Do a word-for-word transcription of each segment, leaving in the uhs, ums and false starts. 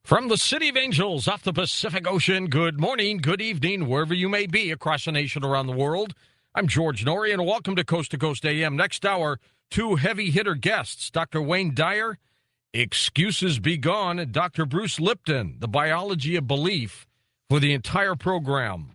From the City of Angels off the Pacific Ocean, good morning, good evening, wherever you may be across the nation, around the world. I'm George Norrie, and welcome to Coast to Coast A M. Next hour, two heavy hitter guests, Doctor Wayne Dyer, Excuses Be Gone, and Doctor Bruce Lipton, The Biology of Belief, for the entire program.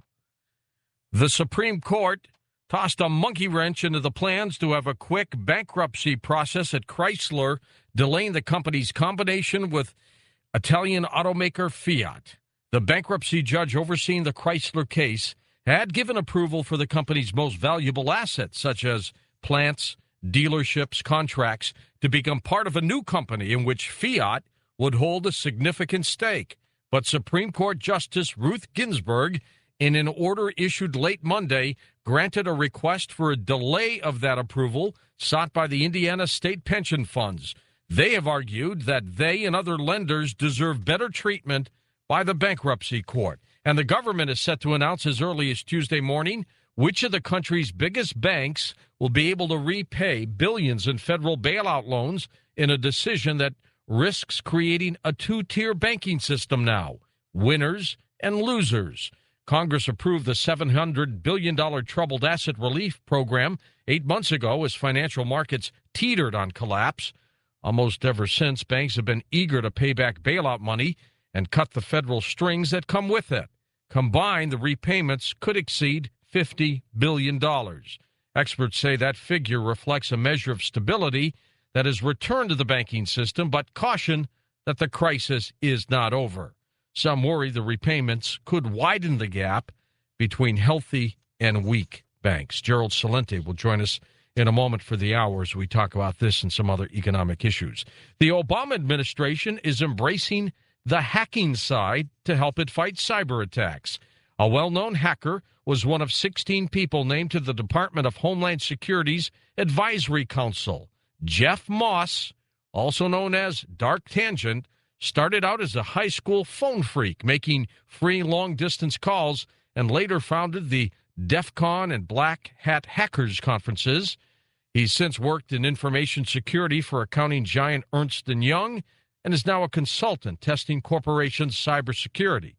The Supreme Court tossed a monkey wrench into the plans to have a quick bankruptcy process at Chrysler, delaying the company's combination with Italian automaker Fiat. The bankruptcy judge overseeing the Chrysler case had given approval for the company's most valuable assets, such as plants, dealerships, contracts, to become part of a new company in which Fiat would hold a significant stake. But Supreme Court Justice Ruth Ginsburg, in an order issued late Monday, granted a request for a delay of that approval sought by the Indiana State Pension Funds. They have argued that they and other lenders deserve better treatment by the bankruptcy court. And the government is set to announce as early as Tuesday morning which of the country's biggest banks will be able to repay billions in federal bailout loans in a decision that risks creating a two-tier banking system now, winners and losers. Congress approved the seven hundred billion dollars Troubled Asset Relief Program eight months ago as financial markets teetered on collapse. Almost ever since, banks have been eager to pay back bailout money and cut the federal strings that come with it. Combined, the repayments could exceed fifty billion dollars. Experts say that figure reflects a measure of stability that has returned to the banking system, but caution that the crisis is not over. Some worry the repayments could widen the gap between healthy and weak banks. Gerald Celente will join us in a moment for the hour as we talk about this and some other economic issues. The Obama administration is embracing the hacking side to help it fight cyber attacks. A well-known hacker was one of sixteen people named to the Department of Homeland Security's Advisory Council. Jeff Moss, also known as Dark Tangent, started out as a high school phone freak, making free long-distance calls, and later founded the DEF CON and Black Hat Hackers conferences. He's since worked in information security for accounting giant Ernst and Young and is now a consultant testing corporations' cybersecurity.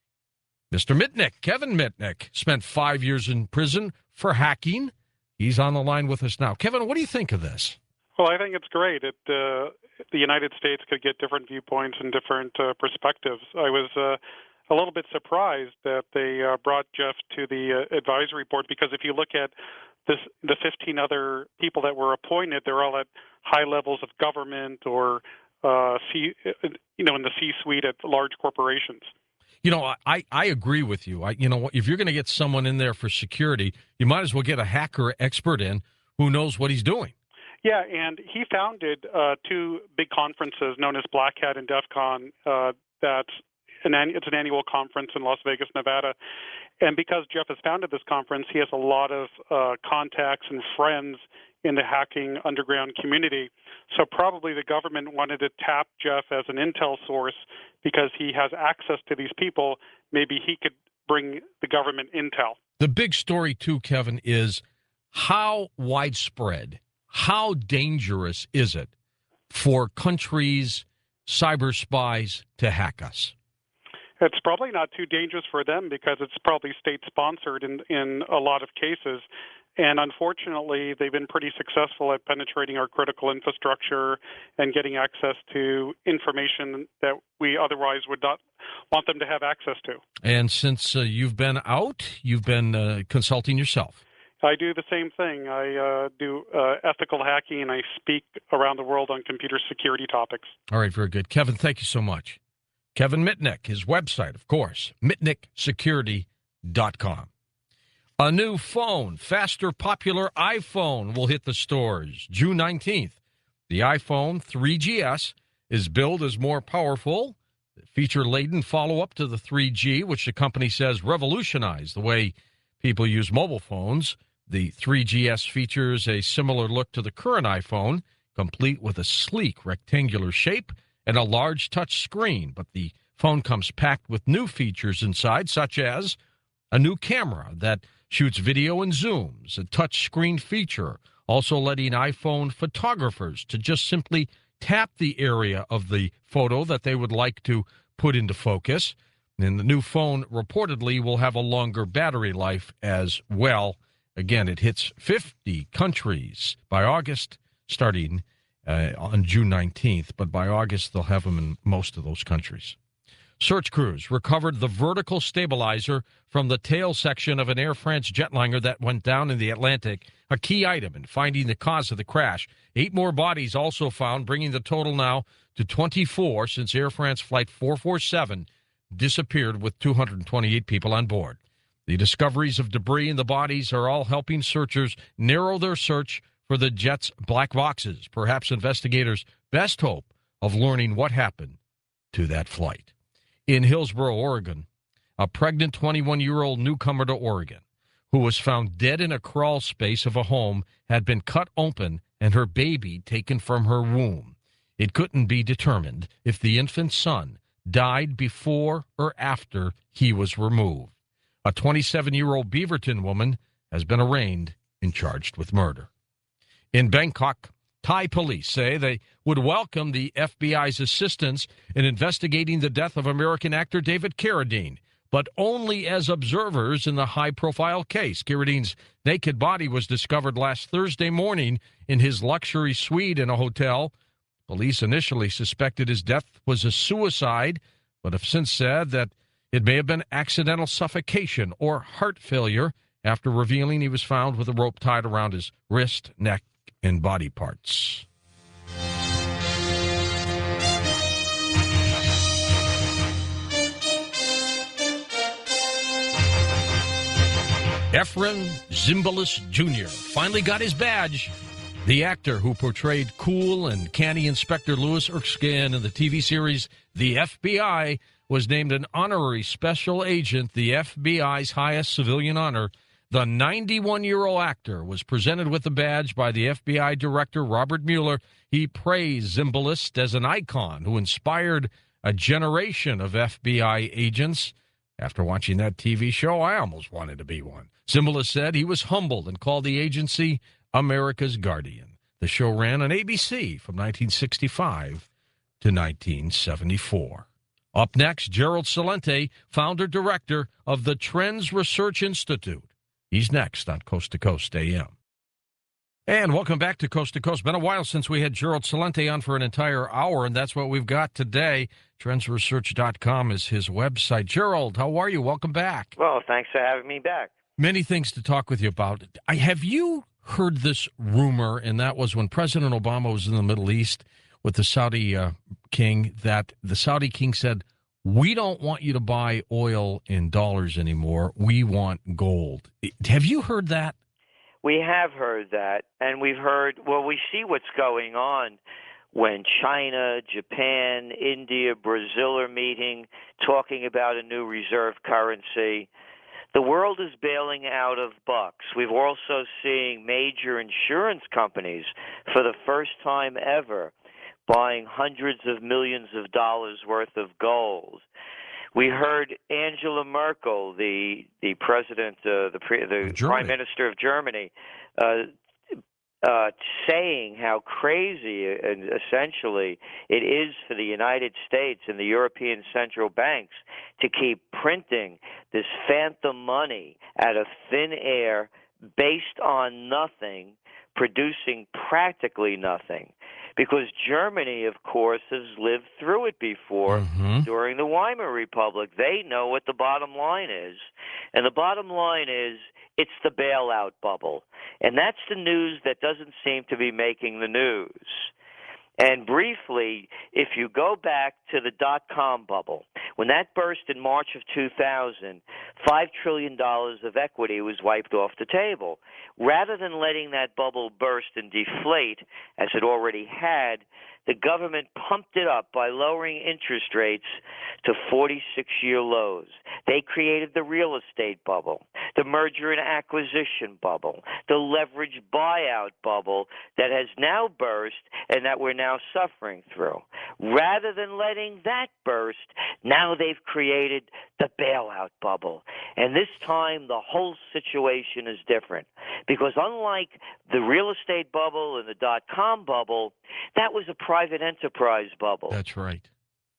Mister Mitnick, Kevin Mitnick, spent five years in prison for hacking. He's on the line with us now. Kevin, what do you think of this? Well, I think it's great. It, uh, the United States could get different viewpoints and different uh, perspectives. I was uh, a little bit surprised that they uh, brought Jeff to the uh, advisory board, because if you look at this, the fifteen other people that were appointed, they're all at high levels of government or uh, C, you know, in the C-suite at large corporations. You know, I, I agree with you. I, you know, if you're going to get someone in there for security, you might as well get a hacker expert in who knows what he's doing. Yeah, and he founded uh, two big conferences known as Black Hat and DEF CON. Uh, that's an it's an annual conference in Las Vegas, Nevada. And because Jeff has founded this conference, he has a lot of uh, contacts and friends in the hacking underground community. So probably the government wanted to tap Jeff as an intel source because he has access to these people. Maybe he could bring the government intel. The big story, too, Kevin, is how widespread, how dangerous is it for countries, cyber spies to hack us? It's probably not too dangerous for them because it's probably state-sponsored in, in a lot of cases. And unfortunately, they've been pretty successful at penetrating our critical infrastructure and getting access to information that we otherwise would not want them to have access to. And since uh, you've been out, you've been uh, consulting yourself. I do the same thing. I uh, do uh, ethical hacking, and I speak around the world on computer security topics. All right, very good. Kevin, thank you so much. Kevin Mitnick, his website, of course, mitnick security dot com. A new phone, faster popular iPhone, will hit the stores June nineteenth. The iPhone three G S is billed as more powerful, feature-laden follow-up to the three G, which the company says revolutionized the way people use mobile phones. The three G S features a similar look to the current iPhone, complete with a sleek rectangular shape and a large touch screen, but the phone comes packed with new features inside, such as a new camera that shoots video and zooms, a touch screen feature, also letting iPhone photographers to just simply tap the area of the photo that they would like to put into focus. And the new phone reportedly will have a longer battery life as well. Again, it hits fifty countries by August, starting uh, on June nineteenth. But by August, they'll have them in most of those countries. Search crews recovered the vertical stabilizer from the tail section of an Air France jetliner that went down in the Atlantic, a key item in finding the cause of the crash. Eight more bodies also found, bringing the total now to twenty-four since Air France Flight four forty-seven disappeared with two hundred twenty-eight people on board. The discoveries of debris in the bodies are all helping searchers narrow their search for the jet's black boxes, perhaps investigators' best hope of learning what happened to that flight. In Hillsboro, Oregon, a pregnant twenty-one-year-old newcomer to Oregon who was found dead in a crawl space of a home had been cut open and her baby taken from her womb. It couldn't be determined if the infant's son died before or after he was removed. A twenty-seven-year-old Beaverton woman has been arraigned and charged with murder. In Bangkok, Thai police say they would welcome the F B I's assistance in investigating the death of American actor David Carradine, but only as observers in the high-profile case. Carradine's naked body was discovered last Thursday morning in his luxury suite in a hotel. Police initially suspected his death was a suicide, but have since said that it may have been accidental suffocation or heart failure after revealing he was found with a rope tied around his wrist, neck, and body parts. Efren Zimbalist Junior finally got his badge. The actor who portrayed cool and canny Inspector Louis Erskine in the T V series The F B I was named an honorary special agent, the F B I's highest civilian honor. The ninety-one-year-old actor was presented with the badge by the F B I director, Robert Mueller. He praised Zimbalist as an icon who inspired a generation of F B I agents. After watching that T V show, I almost wanted to be one. Zimbalist said he was humbled and called the agency America's Guardian. The show ran on A B C from nineteen sixty-five to nineteen seventy-four. Up next, Gerald Celente, founder-director of the Trends Research Institute. He's next on Coast to Coast A M. And welcome back to Coast to Coast. Been a while since we had Gerald Celente on for an entire hour, and that's what we've got today. trends research dot com is his website. Gerald, how are you? Welcome back. Well, thanks for having me back. Many things to talk with you about. I, have you heard this rumor, and that was when President Obama was in the Middle East with the Saudi uh, king, that the Saudi king said, we don't want you to buy oil in dollars anymore. We want gold. Have you heard that? We have heard that, and we've heard, well, we see what's going on when China, Japan, India, Brazil are meeting, talking about a new reserve currency. The world is bailing out of bucks. We've also seen major insurance companies, for the first time ever, buying hundreds of millions of dollars worth of gold. We heard Angela Merkel, the the president, uh, the, pre, the prime minister of Germany, uh, uh, saying how crazy, and essentially, it is for the United States and the European central banks to keep printing this phantom money out of thin air, based on nothing, producing practically nothing. Because Germany, of course, has lived through it before mm-hmm. during the Weimar Republic. They know what the bottom line is. And the bottom line is it's the bailout bubble. And that's the news that doesn't seem to be making the news. And briefly, if you go back to the dot-com bubble, when that burst in March of two thousand, five trillion dollars of equity was wiped off the table. Rather than letting that bubble burst and deflate, as it already had, the government pumped it up by lowering interest rates to forty-six-year lows. They created the real estate bubble, the merger and acquisition bubble, the leverage buyout bubble that has now burst and that we're now suffering through. Rather than letting that burst, now they've created the bailout bubble. And this time, the whole situation is different. Because unlike the real estate bubble and the dot-com bubble, that was a private enterprise bubble. That's right.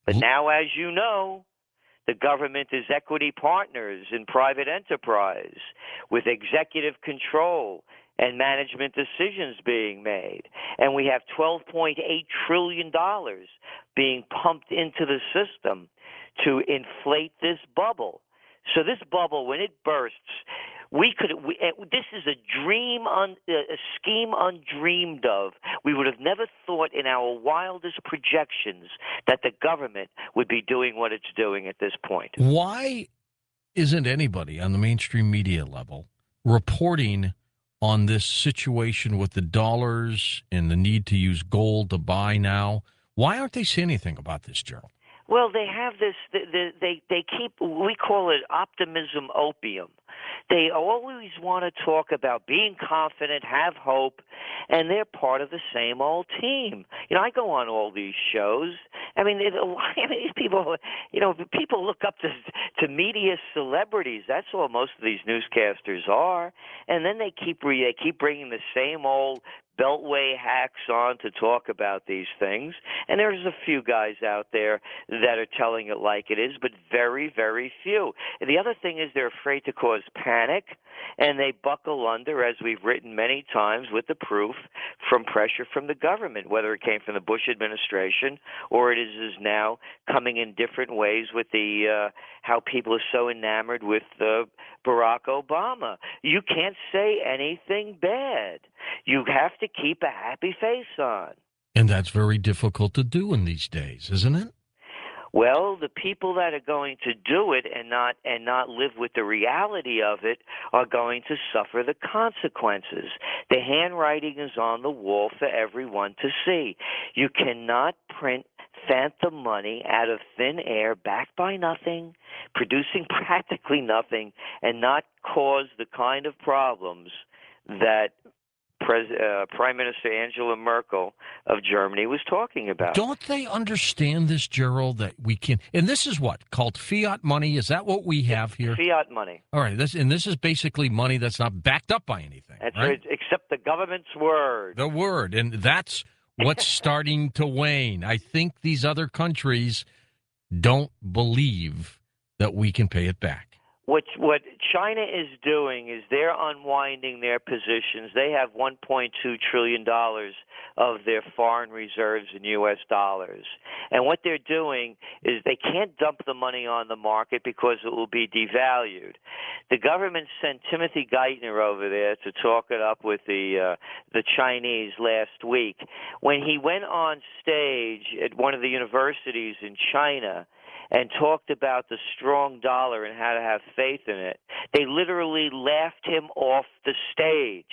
But now, as you know, the government is equity partners in private enterprise with executive control and management decisions being made. And we have twelve point eight trillion dollars being pumped into the system to inflate this bubble. So this bubble, when it bursts, we could. We, this is a dream, un, a scheme undreamed of. We would have never thought in our wildest projections that the government would be doing what it's doing at this point. Why isn't anybody on the mainstream media level reporting on this situation with the dollars and the need to use gold to buy now? Why aren't they saying anything about this, Gerald? Well, they have this. They they, they keep. We call it optimism opium. They always want to talk about being confident, have hope, and they're part of the same old team. You know, I go on all these shows. I mean, it, I mean, people. You know, people look up to to media celebrities. That's all most of these newscasters are. And then they keep re, they keep bringing the same old Beltway hacks on to talk about these things. And there's a few guys out there that are telling it like it is, but very, very few. And the other thing is they're afraid to cause panic, and they buckle under, as we've written many times, with the proof from pressure from the government, whether it came from the Bush administration or it is, is now coming in different ways with the uh, how people are so enamored with uh, Barack Obama. You can't say anything bad. You have to keep a happy face on. And that's very difficult to do in these days, isn't it? Well, the people that are going to do it and not and not live with the reality of it are going to suffer the consequences. The handwriting is on the wall for everyone to see. You cannot print phantom money out of thin air, backed by nothing, producing practically nothing, and not cause the kind of problems that Pres- uh, Prime Minister Angela Merkel of Germany was talking about. Don't they understand this, Gerald, that we can, and this is what, called fiat money? Is that what we have here? Fiat money. All right, this, and this is basically money that's not backed up by anything. That's right? right, except the government's word. The word, and that's what's starting to wane. I think these other countries don't believe that we can pay it back. What what China is doing is they're unwinding their positions. They have one point two trillion dollars of their foreign reserves in U S dollars. And what they're doing is they can't dump the money on the market because it will be devalued. The government sent Timothy Geithner over there to talk it up with the uh, the Chinese last week. When he went on stage at one of the universities in China and talked about the strong dollar and how to have faith in it, they literally laughed him off the stage.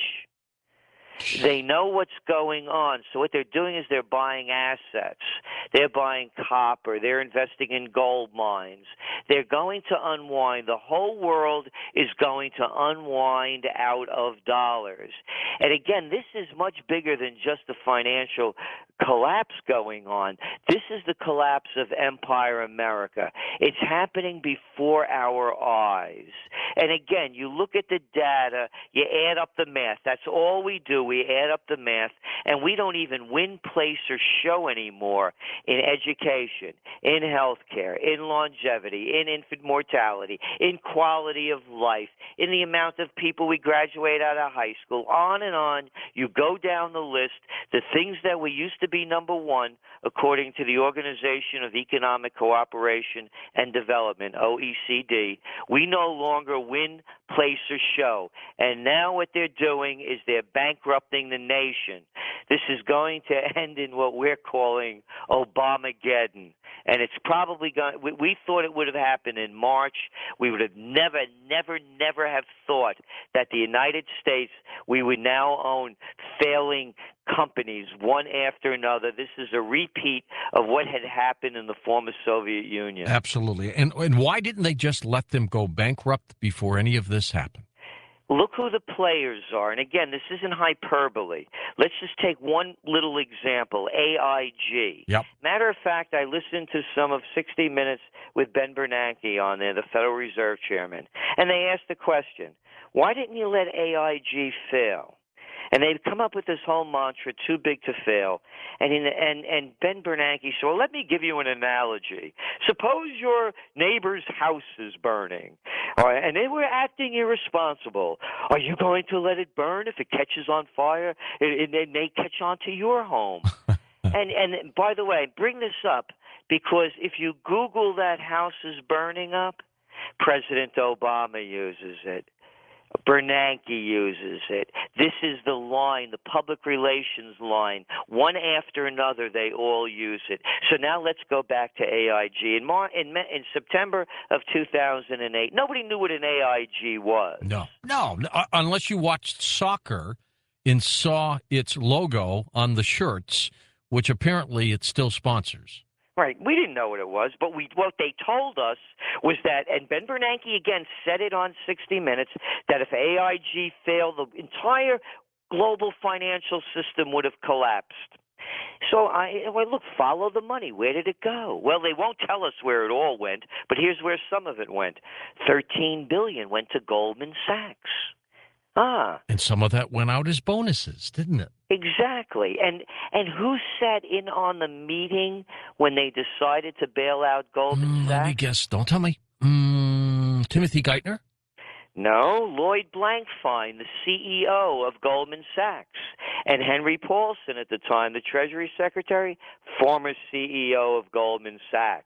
They know what's going on. So what they're doing is they're buying assets. They're buying copper. They're investing in gold mines. They're going to unwind. The whole world is going to unwind out of dollars. And again, this is much bigger than just the financial collapse going on. This is the collapse of Empire America. It's happening before our eyes. And again, you look at the data, you add up the math. That's all we do. We add up the math, and we don't even win, place, or show anymore in education, in healthcare, in longevity, in infant mortality, in quality of life, in the amount of people we graduate out of high school, on and on. You go down the list. The things that we used to be number one, according to the Organization of Economic Cooperation and Development, O E C D, we no longer win, place, or show. And now what they're doing is they're bankrupting the nation. This is going to end in what we're calling Obamageddon. And it's probably going, we, we thought it would have happened in March. We would have never, never, never have thought that the United States, we would now own failing companies one after another. This is a repeat of what had happened in the former Soviet Union. Absolutely. And and why didn't they just let them go bankrupt before any of this happened? Look who the players are. And again, this isn't hyperbole. Let's just take one little example, A I G. Yep. Matter of fact, I listened to some of sixty minutes with Ben Bernanke on there, the Federal Reserve Chairman, and they asked the question, why didn't you let A I G fail? And they've come up with this whole mantra, too big to fail. And in, and and Ben Bernanke said, well, let me give you an analogy. Suppose your neighbor's house is burning, all right, and they were acting irresponsible. Are you going to let it burn if it catches on fire? It, it may catch on to your home. and and by the way, bring this up because if you Google that house is burning up, President Obama uses it. Bernanke uses it. This is the line, the public relations line. One after another, they all use it. So now let's go back to A I G. In, Mar- in, in September of two thousand eight, nobody knew what an A I G was. No, no, uh, unless you watched soccer and saw its logo on the shirts, which apparently it still sponsors. Right. We didn't know what it was, but we what they told us was that, and Ben Bernanke again said it on sixty minutes, that if A I G failed, the entire global financial system would have collapsed. So I, well, look, follow the money. Where did it go? Well, they won't tell us where it all went, but here's where some of it went. thirteen billion dollars went to Goldman Sachs. Ah. And some of that went out as bonuses, didn't it? Exactly. And and who sat in on the meeting when they decided to bail out Goldman Mm, Sachs? let me guess. Don't tell me. Mm, Timothy Geithner? No, Lloyd Blankfein, the C E O of Goldman Sachs. And Henry Paulson, at the time, the Treasury Secretary, former C E O of Goldman Sachs.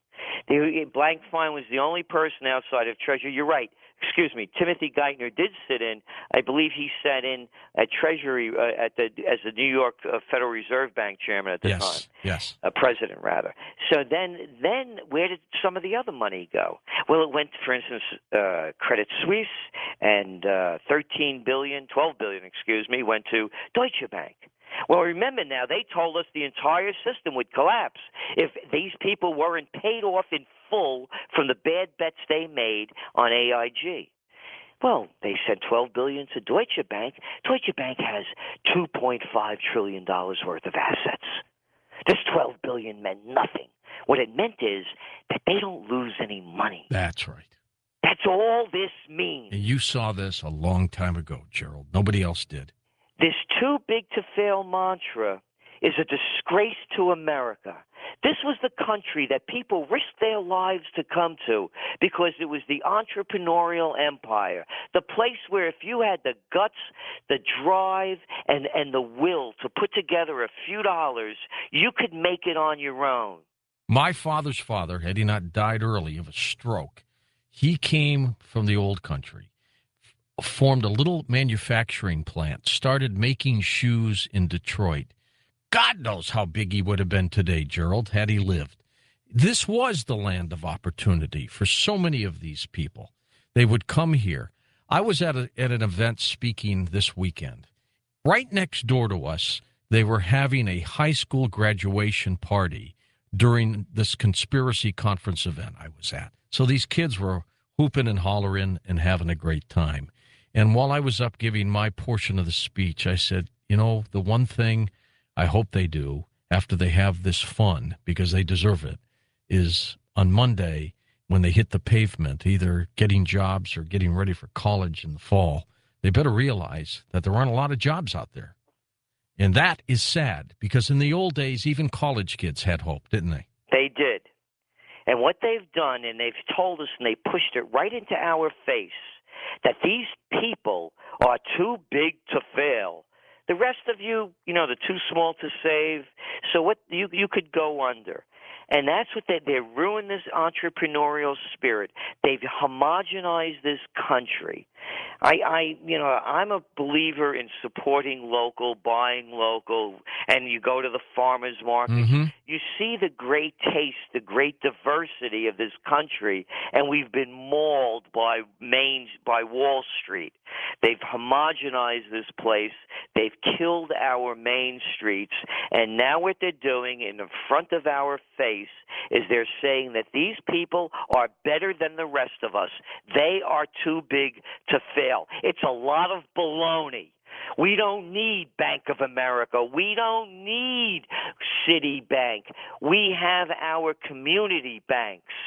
The, Blankfein was the only person outside of Treasury. You're right. Excuse me, Timothy Geithner did sit in. I believe he sat in at Treasury uh, at the as the New York uh, Federal Reserve Bank chairman at the yes, time. Yes, uh, president rather. So then, then where did some of the other money go? Well, it went, for instance, uh, Credit Suisse, and uh, thirteen billion, twelve billion, excuse me, went to Deutsche Bank. Well, remember now, they told us the entire system would collapse if these people weren't paid off in full from the bad bets they made on A I G. Well, they sent twelve billion dollars to Deutsche Bank. Deutsche Bank has two point five trillion dollars worth of assets. This twelve billion dollars meant nothing. What it meant is that they don't lose any money. that's right. That's all this means. And you saw this a long time ago, Gerald. Nobody else did. This too big to fail mantra is a disgrace to America. This was the country that people risked their lives to come to because it was the entrepreneurial empire, the place where if you had the guts, the drive, and, and the will to put together a few dollars, you could make it on your own. My father's father, had he not died early of a stroke, he came from the old country, formed a little manufacturing plant, started making shoes in Detroit. God knows how big he would have been today, Gerald, had he lived. This was the land of opportunity for so many of these people. They would come here. I was at, a, at an event speaking this weekend. Right next door to us, they were having a high school graduation party during this conspiracy conference event I was at. So these kids were hooping and hollering and having a great time. And while I was up giving my portion of the speech, I said, you know, the one thing I hope they do after they have this fun, because they deserve it, is on Monday when they hit the pavement, either getting jobs or getting ready for college in the fall, they better realize that there aren't a lot of jobs out there. And that is sad, because in the old days, even college kids had hope, didn't they? They did. And what they've done, and they've told us, and they pushed it right into our face, that these people are too big to fail. The rest of you, you know, they're too small to save. So what you you could go under. And that's what they they ruined this entrepreneurial spirit. They've homogenized this country. I, I, you know, I'm a believer in supporting local, buying local, and you go to the farmers market. Mm-hmm. You see the great taste, the great diversity of this country, and we've been mauled by Main, by Wall Street. They've homogenized this place. They've killed our main streets, and now what they're doing in the front of our face is they're saying that these people are better than the rest of us. They are too big to fail. It's a lot of baloney. We don't need Bank of America. We don't need Citibank. We have our community banks.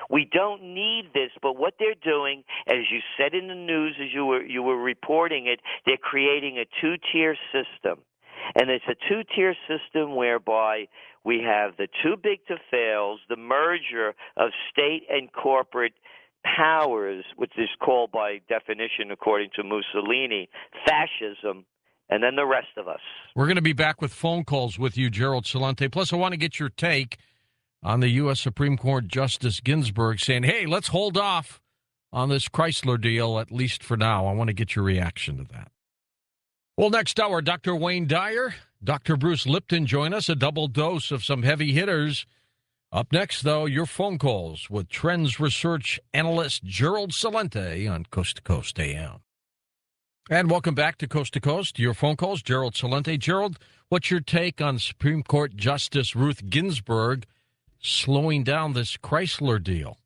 We don't need this, but what they're doing, as you said in the news, as you were you were reporting it, they're creating a two-tier system. And it's a two-tier system whereby we have the too big to fails, the merger of state and corporate powers, which is called by definition, according to Mussolini, fascism, and then the rest of us. We're going to be back with phone calls with you, Gerald Celente. Plus, I want to get your take on the U S Supreme Court Justice Ginsburg saying, hey, let's hold off on this Chrysler deal, at least for now. I want to get your reaction to that. Well, next hour, Doctor Wayne Dyer, Doctor Bruce Lipton join us, a double dose of some heavy hitters. Up next, though, your phone calls with Trends Research analyst Gerald Celente on Coast to Coast A M. And welcome back to Coast to Coast. Your phone calls, Gerald Celente. Gerald, what's your take on Supreme Court Justice Ruth Ginsburg slowing down this Chrysler deal?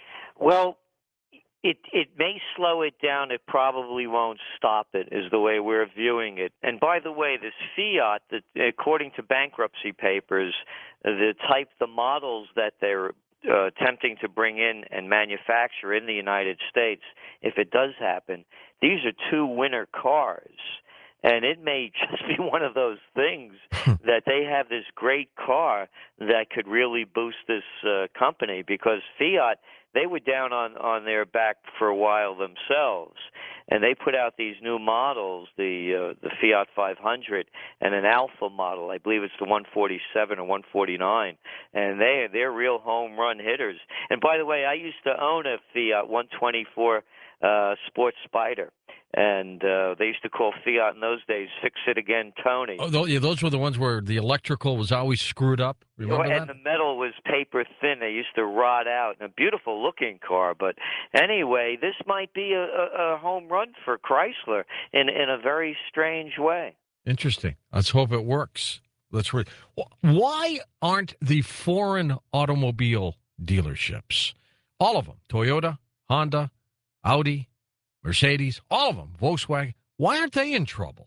Well, it it may slow it down. It probably won't stop it, is the way we're viewing it. And by the way, this Fiat, that according to bankruptcy papers, the type, the models that they're uh, attempting to bring in and manufacture in the United States, if it does happen, these are two winner cars. And it may just be one of those things that they have this great car that could really boost this uh, company, because Fiat, they were down on, on their back for a while themselves, and they put out these new models, the uh, the Fiat five hundred and an Alpha model. I believe it's the one forty-seven or one forty-nine, and they they're real home run hitters. And by the way, I used to own a Fiat one twenty-four uh, Sports Spider. And uh, they used to call Fiat in those days "Fix It Again, Tony." Oh, those, yeah, those were the ones where the electrical was always screwed up. Remember and that? the metal was paper thin. They used to rot out. And a beautiful looking car. But anyway, this might be a, a, a home run for Chrysler in in a very strange way. Interesting. Let's hope it works. Let's re- Why aren't the foreign automobile dealerships, all of them, Toyota, Honda, Audi, Mercedes, all of them, Volkswagen, why aren't they in trouble?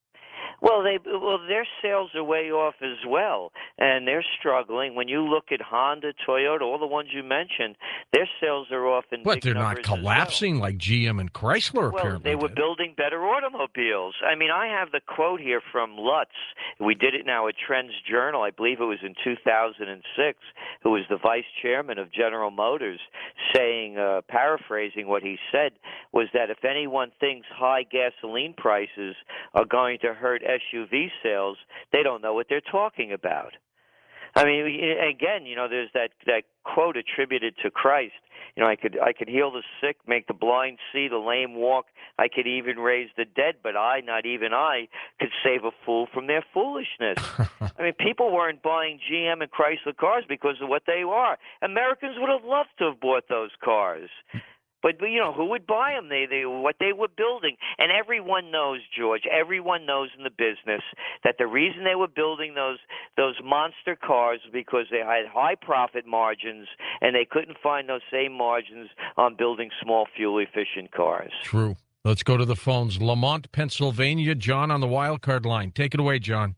Well, they well their sales are way off as well, and they're struggling. When you look at Honda, Toyota, all the ones you mentioned, their sales are off in But big they're not numbers as well. collapsing like G M and Chrysler Well, apparently they were did. building better automobiles. I mean, I have the quote here from Lutz. We did it now at Trends Journal. I believe it was in two thousand six, who was the vice chairman of General Motors, saying, uh, paraphrasing what he said, was that if anyone thinks high gasoline prices are going to hurt S U V sales, they don't know what they're talking about. I mean, again, you know, there's that, that quote attributed to Christ. You know, I could I could heal the sick, make the blind see, the lame walk. I could even raise the dead, but I, not even I, could save a fool from their foolishness. I mean, people weren't buying G M and Chrysler cars because of what they are. Americans would have loved to have bought those cars. But, you know, who would buy them? They, they, what they were building. And everyone knows, George, everyone knows in the business that the reason they were building those those monster cars was because they had high profit margins, and they couldn't find those same margins on building small, fuel-efficient cars. True. Let's go to the phones. Lamont, Pennsylvania. John on the wild card line. Take it away, John.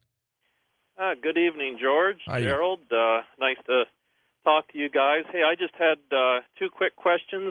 Uh, good evening, George, Hi. Gerald. Uh, nice to talk to you guys. Hey, I just had uh, two quick questions.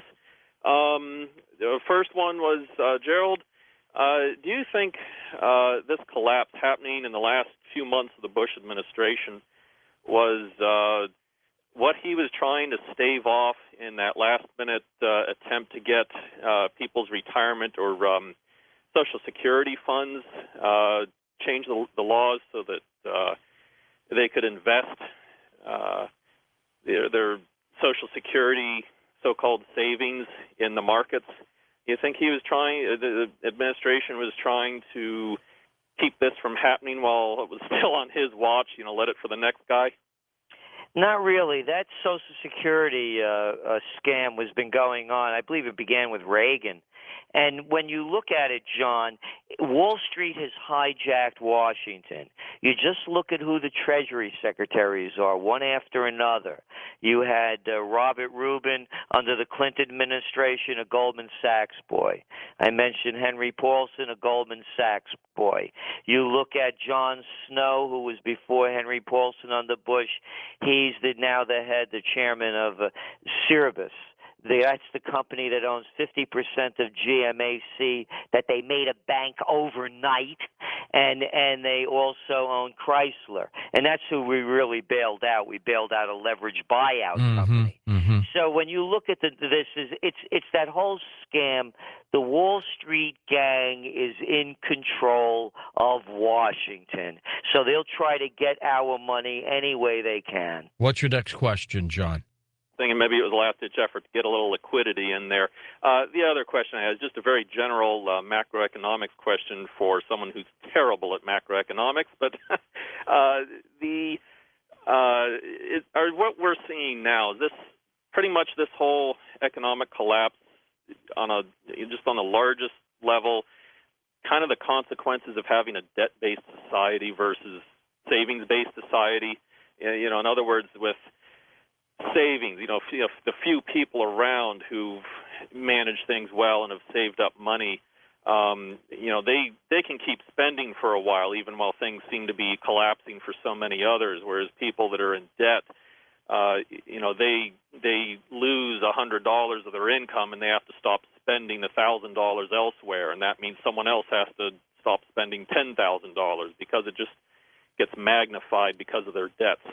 Um, the first one was, uh, Gerald, uh, do you think uh, this collapse happening in the last few months of the Bush administration was uh, what he was trying to stave off in that last-minute uh, attempt to get uh, people's retirement or um, Social Security funds, uh, change the, the laws so that uh, they could invest uh, their, their Social Security so-called savings in the markets? You think he was trying, the administration was trying to keep this from happening while it was still on his watch, you know, let it for the next guy? Not really. That Social Security uh, uh, scam has been going on. I believe it began with Reagan. And when you look at it, John, Wall Street has hijacked Washington. You just look at who the Treasury secretaries are, one after another. You had uh, Robert Rubin under the Clinton administration, a Goldman Sachs boy. I mentioned Henry Paulson, a Goldman Sachs boy. You look at John Snow, who was before Henry Paulson under Bush. He's the, now the head, the chairman of uh, Cerebus. The, that's the company that owns fifty percent of G M A C, that they made a bank overnight, and and they also own Chrysler. And that's who we really bailed out. We bailed out a leveraged buyout mm-hmm, company. Mm-hmm. So when you look at the, this, is it's it's that whole scam. The Wall Street gang is in control of Washington. So they'll try to get our money any way they can. What's your next question, John? And maybe it was a last-ditch effort to get a little liquidity in there. Uh, the other question I had is just a very general uh, macroeconomics question for someone who's terrible at macroeconomics. But uh, the uh, it, are, what we're seeing now, is this pretty much this whole economic collapse on a just on the largest level, kind of the consequences of having a debt-based society versus savings-based society? You know, in other words, with savings, you know, the few people around who've managed things well and have saved up money, um, you know, they they can keep spending for a while, even while things seem to be collapsing for so many others. Whereas people that are in debt, uh, you know, they they lose a hundred dollars of their income and they have to stop spending a thousand dollars elsewhere, and that means someone else has to stop spending ten thousand dollars because it just gets magnified because of their debts.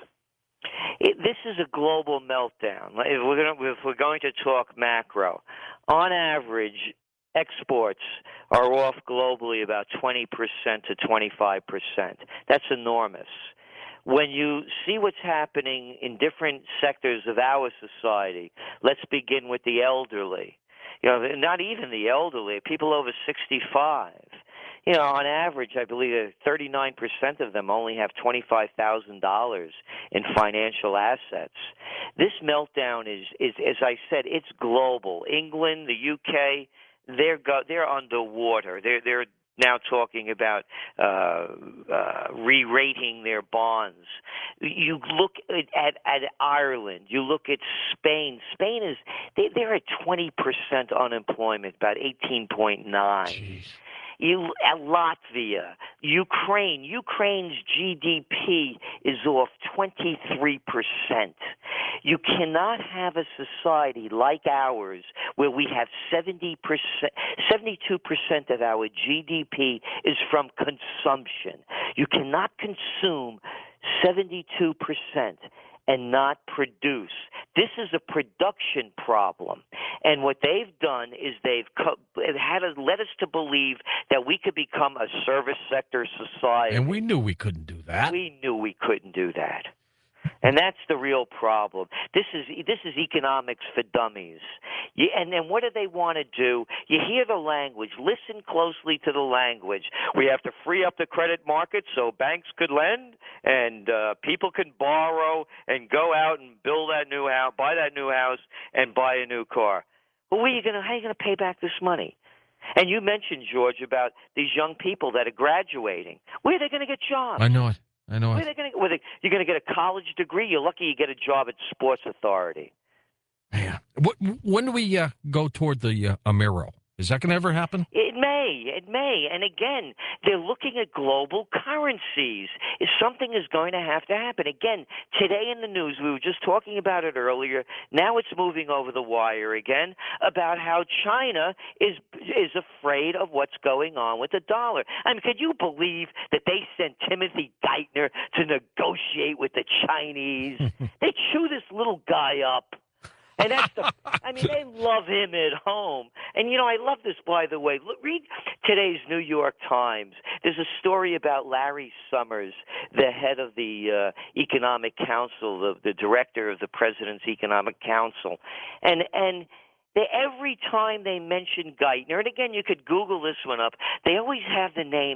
It, this is a global meltdown. If we're going to, if we're going to talk macro, on average, exports are off globally about twenty percent to twenty-five percent. That's enormous. When you see what's happening in different sectors of our society, let's begin with the elderly. You know, not even the elderly, people over sixty-five. You know, on average, I believe thirty-nine percent of them only have twenty-five thousand dollars in financial assets. This meltdown is, is, as I said, it's global. England, the U K, they're go, they're underwater. They're they're now talking about uh, uh, re-rating their bonds. You look at, at at Ireland. You look at Spain. Spain is they, they're at twenty percent unemployment, about eighteen point nine. Jeez. You, uh, Latvia, Ukraine. Ukraine's G D P is off twenty-three percent. You cannot have a society like ours where we have seventy percent, seventy-two percent of our G D P is from consumption. You cannot consume seventy-two percent and not produce. This is a production problem. And what they've done is they've co- had to led us to believe that we could become a service sector society. And we knew we couldn't do that. We knew we couldn't do that. And that's the real problem. This is this is economics for dummies. You, and then what do they want to do? You hear the language. Listen closely to the language. We have to free up the credit market so banks could lend and uh, people can borrow and go out and build that new house, buy that new house, and buy a new car. Well, where are you going to? How are you going to pay back this money? And you mentioned, George, about these young people that are graduating. Where are they going to get jobs? I know it. I know Where it. are they going to? They, you're going to get a college degree. You're lucky you get a job at Sports Authority. Man, when do we uh, go toward the uh, Amero? Is that going to ever happen? It may. It may. And again, they're looking at global currencies. If something is going to have to happen. Again, today in the news, we were just talking about it earlier. Now it's moving over the wire again about how China is is afraid of what's going on with the dollar. I mean, could you believe that they sent Timothy Geithner to negotiate with the Chinese? They chew this little guy up. And that's the, I mean, they love him at home. And, you know, I love this, by the way. Look, read today's New York Times. There's a story about Larry Summers, the head of the uh, Economic Council, the, the director of the President's Economic Council. And, and they, every time they mention Geithner, and again, you could Google this one up, they always have the name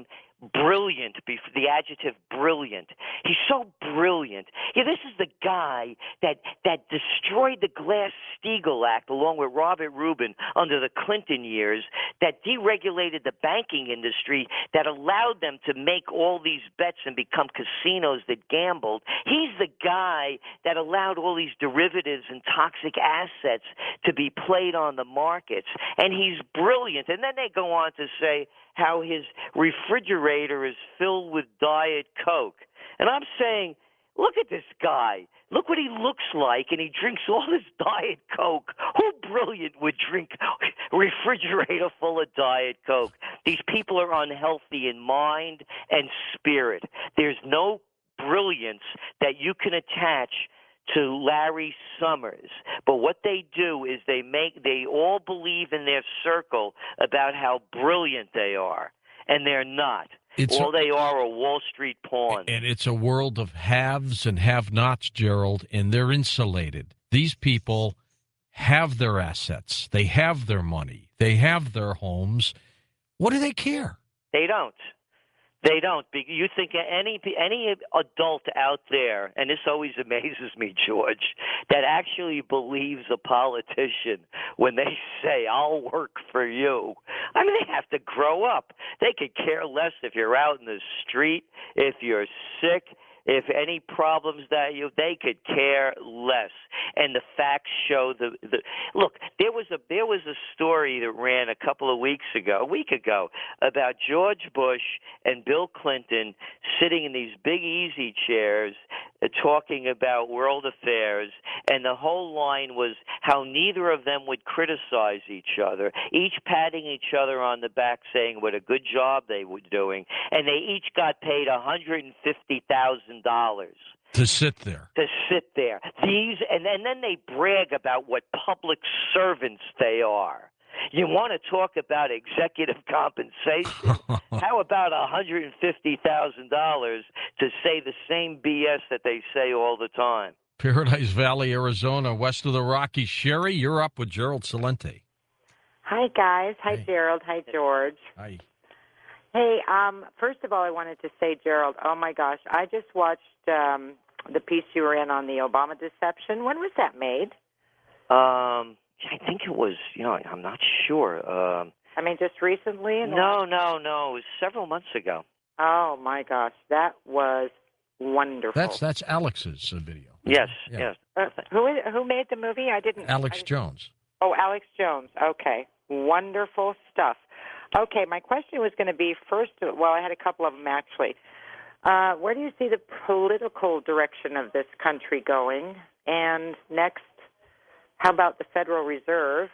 brilliant, the adjective brilliant. He's so brilliant. Yeah, this is the guy that that destroyed the Glass-Steagall Act along with Robert Rubin under the Clinton years, that deregulated the banking industry, that allowed them to make all these bets and become casinos that gambled. He's the guy that allowed all these derivatives and toxic assets to be played on the markets. And he's brilliant. And then they go on to say how his refrigerator is filled with Diet Coke. And I'm saying, look at this guy. Look what he looks like, and he drinks all this Diet Coke. Who brilliant would drink a refrigerator full of Diet Coke? These people are unhealthy in mind and spirit. There's no brilliance that you can attach to Larry Summers. But what they do is they make they all believe in their circle about how brilliant they are, and they're not. It's all a, they are are Wall Street pawns. And it's a world of haves and have-nots, Gerald, and they're insulated. These people have their assets. They have their money. They have their homes. What do they care? They don't. They don't. You think any any adult out there, and this always amazes me, George, that actually believes a politician when they say, "I'll work for you." I mean, they have to grow up. They could care less if you're out in the street, if you're sick, if any problems that you, they could care less. And the facts show the, the look. There was a there was a story that ran a couple of weeks ago, a week ago, about George Bush and Bill Clinton sitting in these big easy chairs, uh, talking about world affairs, and the whole line was how neither of them would criticize each other, each patting each other on the back, saying what a good job they were doing, and they each got paid one hundred fifty thousand dollars. To sit there. To sit there. These, and, and then they brag about what public servants they are. You want to talk about executive compensation? How about one hundred fifty thousand dollars to say the same B S that they say all the time? Paradise Valley, Arizona, west of the Rockies. Sherry, you're up with Gerald Celente. Hi, guys. Hi, Hey. Gerald. Hi, George. Hi. Hey, um, first of all, I wanted to say, Gerald, oh, my gosh, I just watched um, the piece you were in on the Obama deception. When was that made? Um, I think it was, you know, I'm not sure. Um, I mean, just recently? In the no, last- no, no. It was several months ago. Oh, my gosh. That was wonderful. That's that's Alex's uh, video. Yes, Yeah. yes. Uh, who, is- who made the movie? I didn't. Alex I, Jones. Oh, Alex Jones. Okay. Wonderful stuff. Okay, my question was going to be first, well, I had a couple of them actually. Uh, where do you see the political direction of this country going? And next, how about the Federal Reserve?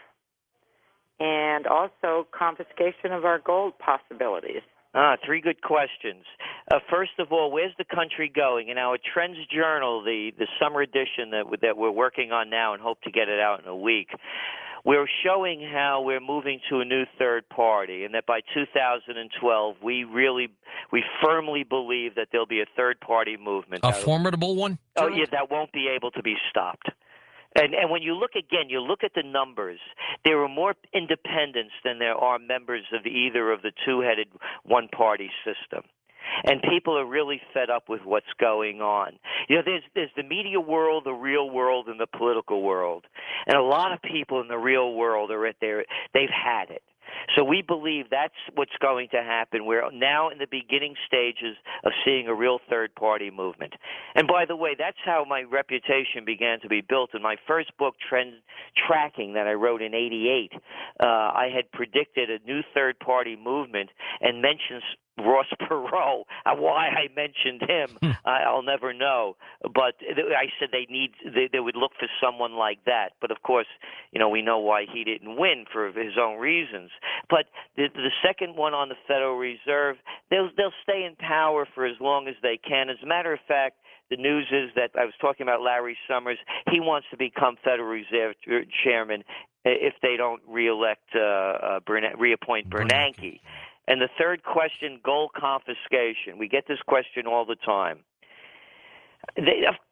And also confiscation of our gold possibilities. Ah, three good questions. Uh, first of all, where's the country going? In our Trends Journal, the, the summer edition that, that we're working on now and hope to get it out in a week, we're showing how we're moving to a new third party, and that by two thousand twelve, we really, we firmly believe that there'll be a third party movement. A formidable one? Oh, yeah, that won't be able to be stopped. And and when you look again, you look at the numbers, there are more independents than there are members of either of the two-headed one-party system. And people are really fed up with what's going on. You know, there's there's the media world, the real world, and the political world. And a lot of people in the real world are at their, they've had it. So we believe that's what's going to happen. We're now in the beginning stages of seeing a real third-party movement. And by the way, that's how my reputation began to be built. In my first book, Trend Tracking, that I wrote in eighty-eight, uh, I had predicted a new third-party movement and mentioned Ross Perot. Why I mentioned him, I'll never know. But I said they need, they, they would look for someone like that. But of course, you know, we know why he didn't win for his own reasons. But the, the second one on the Federal Reserve, they'll they'll stay in power for as long as they can. As a matter of fact, the news is that I was talking about Larry Summers. He wants to become Federal Reserve chairman if they don't reelect, uh, uh, Bern- reappoint Bernanke. And the third question, gold confiscation. We get this question all the time. They,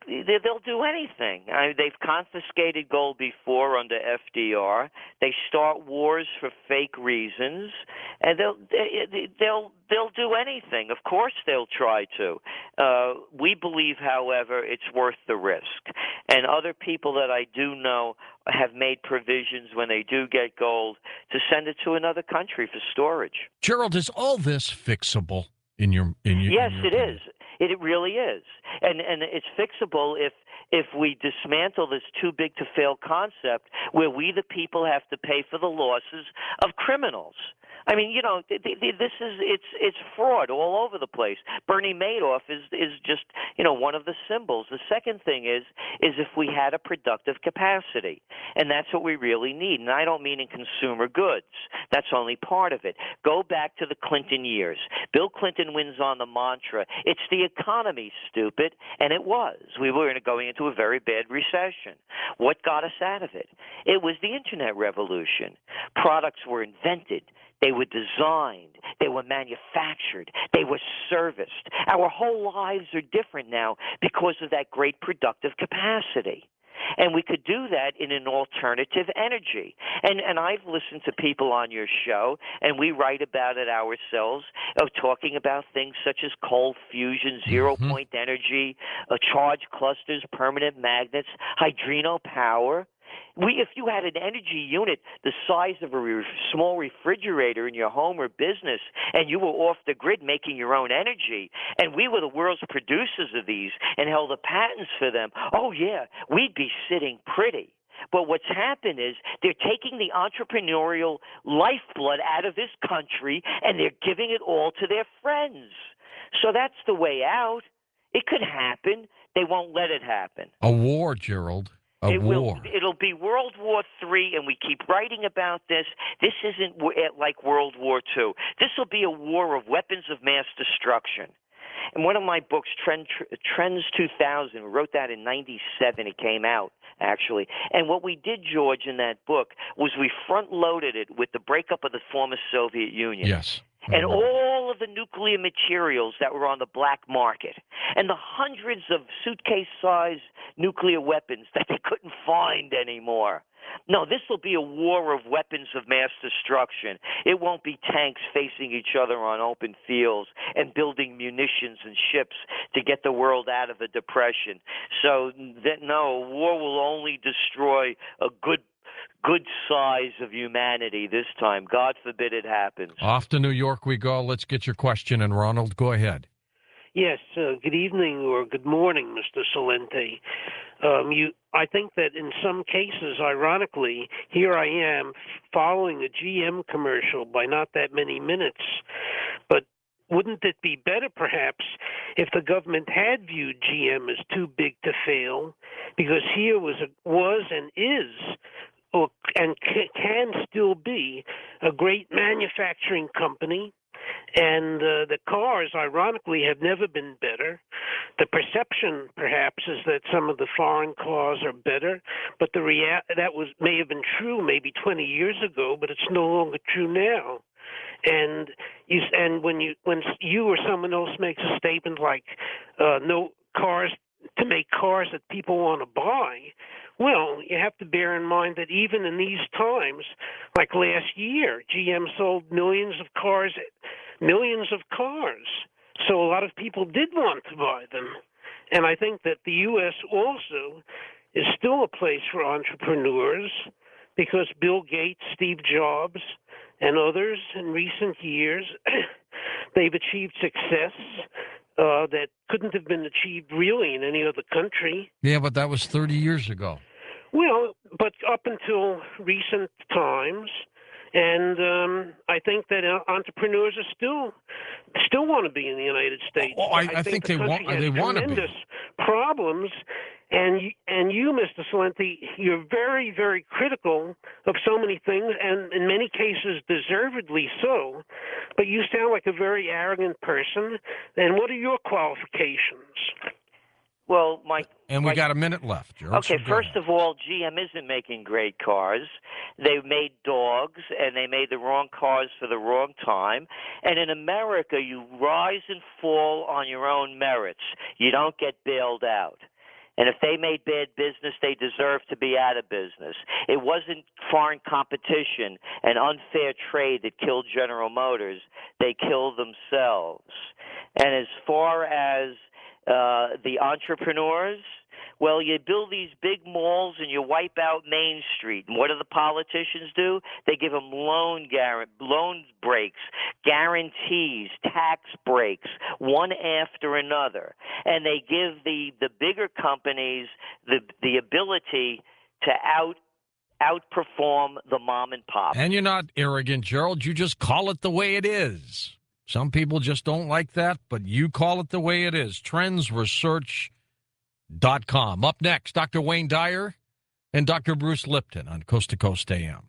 they- they'll do anything. I mean, they've confiscated gold before under F D R. They start wars for fake reasons, and they'll they, they'll they'll do anything. Of course, they'll try to. Uh, we believe, however, it's worth the risk. And other people that I do know have made provisions when they do get gold to send it to another country for storage. Gerald, is all this fixable in your in your? Yes, in your it opinion? is. It, it really is, and and it's fixable if if we dismantle this too big to fail concept, where we the people have to pay for the losses of criminals. I mean, you know, th- th- this is it's it's fraud all over the place. Bernie Madoff is is just you know one of the symbols. The second thing is is if we had a productive capacity, and that's what we really need. And I don't mean in consumer goods. That's only part of it. Go back to the Clinton years. Bill Clinton wins on the mantra, "It's the economy, stupid," and it was. We were going into a very bad recession. What got us out of it? It was the Internet revolution. Products were invented. They were designed. They were manufactured. They were serviced. Our whole lives are different now because of that great productive capacity. And we could do that in an alternative energy. And and I've listened to people on your show, and we write about it ourselves, of talking about things such as cold fusion, zero-point mm-hmm. energy, uh, charge clusters, permanent magnets, hydrino power. We, if you had an energy unit the size of a re- small refrigerator in your home or business, and you were off the grid making your own energy, and we were the world's producers of these and held the patents for them, oh yeah, we'd be sitting pretty. But what's happened is they're taking the entrepreneurial lifeblood out of this country, and they're giving it all to their friends. So that's the way out. It could happen. They won't let it happen. A war, Gerald. A it war. Will, it'll be World War Three, and we keep writing about this. This isn't like World War Two. This will be a war of weapons of mass destruction. In one of my books, Trend, Trends two thousand, we wrote that in ninety-seven. It came out, actually. And what we did, George, in that book was we front-loaded it with the breakup of the former Soviet Union. Yes. And all of the nuclear materials that were on the black market, and the hundreds of suitcase-sized nuclear weapons that they couldn't find anymore. No, this will be a war of weapons of mass destruction. It won't be tanks facing each other on open fields and building munitions and ships to get the world out of a depression. So, that, no, war will only destroy a good good size of humanity this time. God forbid it happens. Off to New York we go. Let's get your question. And Ronald, go ahead. Yes, uh, good evening or good morning, Mister Salente. Um, you, I think that in some cases, ironically, here I am following a G M commercial by not that many minutes. But wouldn't it be better, perhaps, if the government had viewed G M as too big to fail? Because here was, a, was and is or and can still be a great manufacturing company, and uh, the cars, ironically, have never been better. The perception, perhaps, is that some of the foreign cars are better, but the rea- that was may have been true maybe twenty years ago, but it's no longer true now. And you and when you when you or someone else makes a statement like uh, no cars to make cars that people want to buy, well, you have to bear in mind that even in these times, like last year, G M sold millions of cars, millions of cars. So a lot of people did want to buy them. And I think that the U S also is still a place for entrepreneurs because Bill Gates, Steve Jobs, and others in recent years, they've achieved success Uh, that couldn't have been achieved really in any other country. Yeah, but that was thirty years ago. Well, but up until recent times, and um, I think that uh, entrepreneurs are still still want to be in the United States. Oh, I, I, I think, think they the want. country They has want to be. tremendous problems, and you, and you, Mister Salente, you're very, very critical of so many things, and in many cases, deservedly so. But you sound like a very arrogant person. And what are your qualifications? Well, my and we my, got a minute left, George. Okay, so first ahead. of all, G M isn't making great cars. They made dogs, and they made the wrong cars for the wrong time. And in America, you rise and fall on your own merits. You don't get bailed out. And if they made bad business, they deserve to be out of business. It wasn't foreign competition and unfair trade that killed General Motors. They killed themselves. And as far as uh, the entrepreneurs, well, you build these big malls and you wipe out Main Street. And what do the politicians do? They give them loan guarant- loan breaks, guarantees, tax breaks, one after another. And they give the, the bigger companies the the ability to out outperform the mom and pop. And you're not arrogant, Gerald. You just call it the way it is. Some people just don't like that, but you call it the way it is. Trends Research Dot com. Up next, Doctor Wayne Dyer and Doctor Bruce Lipton on Coast to Coast A M.